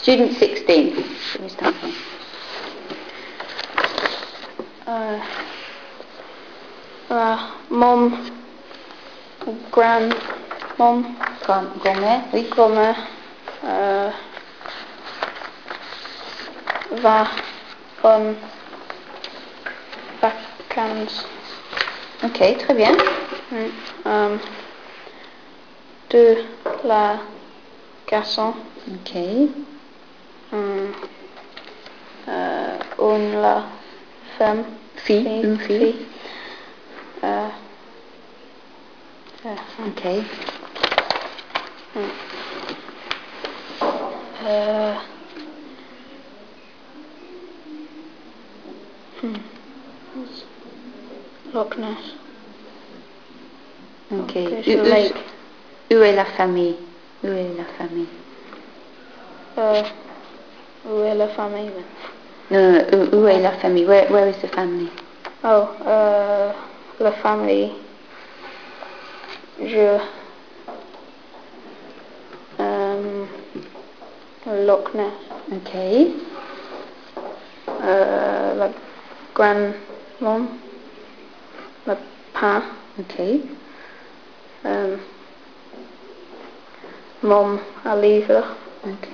Student 16. Should we start from? Mom, grandmom, Grand-mère, oui. grand-mère, va en vacances. Ok, très bien. De la garçon. Ok. On la femme. Fille, une fille. Ok. Loch Ness. Ok. Fish Lake. Où est la famille? Où est la famille? Où est la famille? No, où est la famille? Where is the family? Oh, la famille. Loch Ness. Ok. La grandmom. Le pa. Ok. Mom à livre. Ok.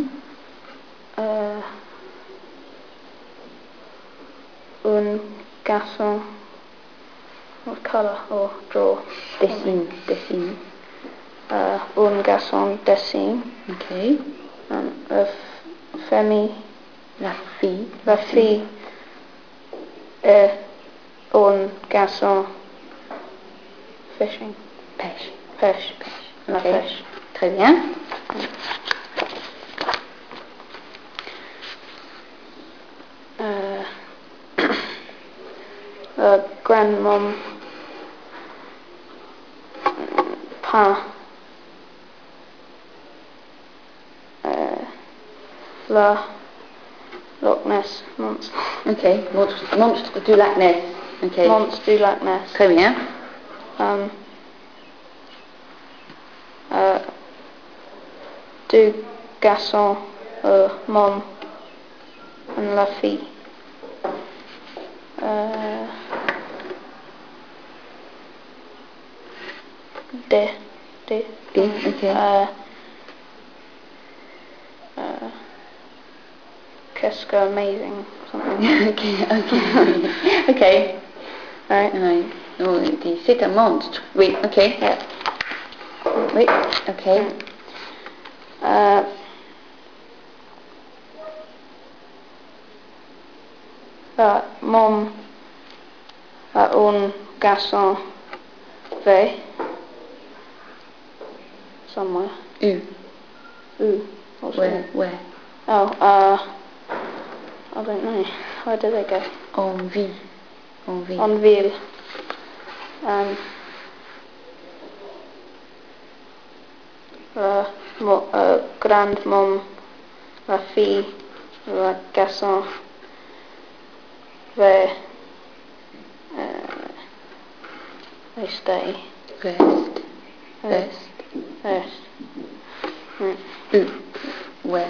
Un garçon. What colour or draw? Dessine. Un garçon dessine. Ok. Famille. La fille. La fille. Un garçon. Fishing. Pêche. La Ok. pêche. Très bien. Grandmom. Pa. La Loch Ness monstre. Ok. Monstre du lac Ness. Ok. Monstre du lac Ness. Très bien. Deux garçons, mom et la fille. Ok. Qu'est-ce que amazing something. Ok. Right. Oh, c'est un monstre. Oui, ok. Yeah. Oui, ok. Mom a un garçon V somewhere. Où? What's Where? it? Where? Oh, I don't know. Where do they go? En vie. En ville. Grandmom, la fille, le garçon, they stay. Reste. Mm. Where?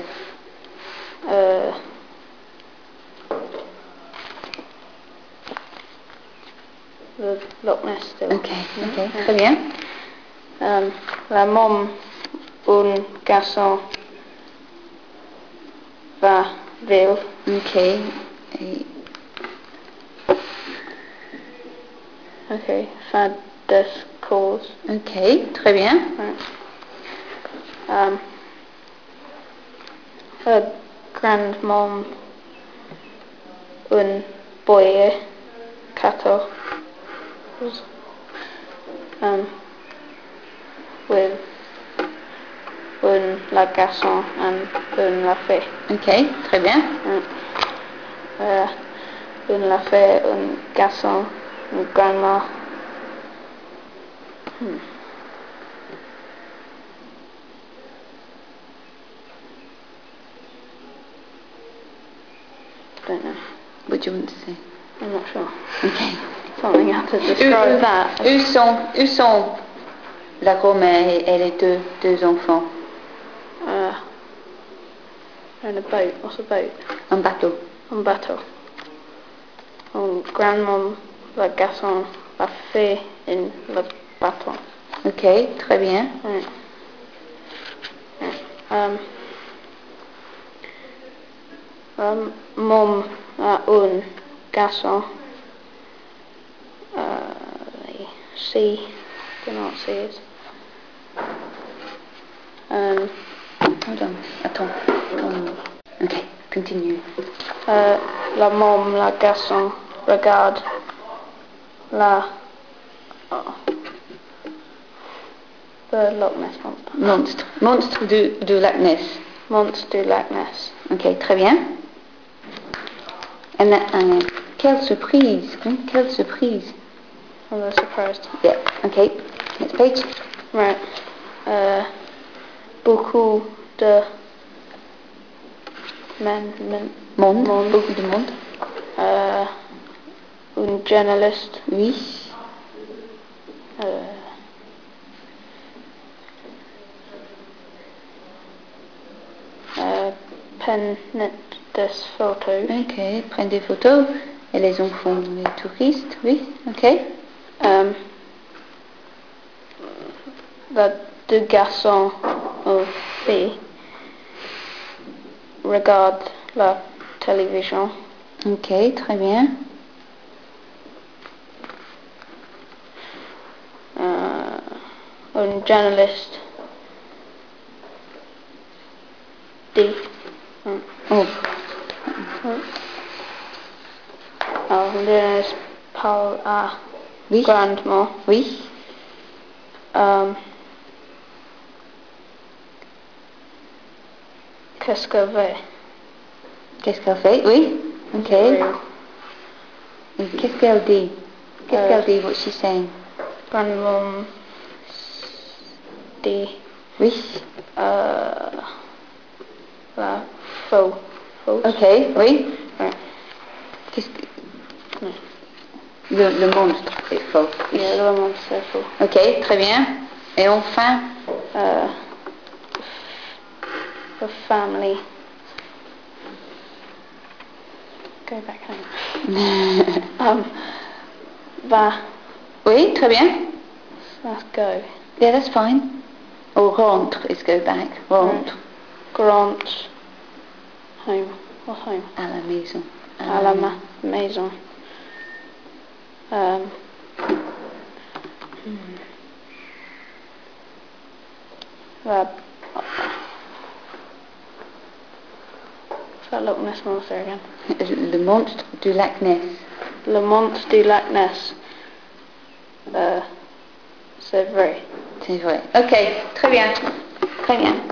The Loch Ness still. Ok, très bien. La mom, un garçon, va ville. Ok. Ok, fin des cours. Ok, très bien. Her grandmom, un boy, 14, with un la garçon and un la fille. Ok, très bien. Un la fille, un garçon, une grandma. Don't know. What do you want to say? I'm not sure. Ok. Something else to describe that. Où sont la grand-mère et les deux enfants? In a boat. What's a boat? Un bateau. Un bateau. Grandmom, la garçon, la fée in le bateau. Ok, très bien. Right. Mom a un garçon. She, do not see it. Hold on, attends. Ok, continue. La mom, la garçon, regarde la the Loch Ness monster. Monstre. Monstre du lac Ness. Monstre du lac Ness. Ok, très bien. Quelle surprise. Hein? Quelle surprise. I was surprised. Yeah, ok. Next page. Right. Beaucoup de Monde. Beaucoup de monde. Un journaliste. Oui. Prennent des photos. Ok, prennent des photos. Et les enfants, les touristes, oui, ok. Deux garçons ou filles regardent la télévision. Ok, très bien. Un journaliste dit. Oh. Un journaliste parle à Oui. grandement. Oui. Qu'est-ce qu'elle fait? Qu'est-ce qu'elle fait? Oui. Ok. Et qu'est-ce qu'elle dit? Qu'est-ce qu'elle dit? What's she saying? Grandmom dit. Oui. La faux. Ok, oui. Ouais. Qu'est-ce que... Le monstre est faux. Yeah, le monstre est faux. Ok, très bien. Et enfin? The family. Go back home. Va. Oui, très bien. Let's go. Yeah, that's fine. Or rentre is go back. Rentre. Right. Grant. Home. What's home? À la maison. À la maison. That Loch Ness monster again. Le monstre du lac Ness. Le monstre du lac Ness. C'est vrai. C'est vrai. Ok, très bien. Très bien.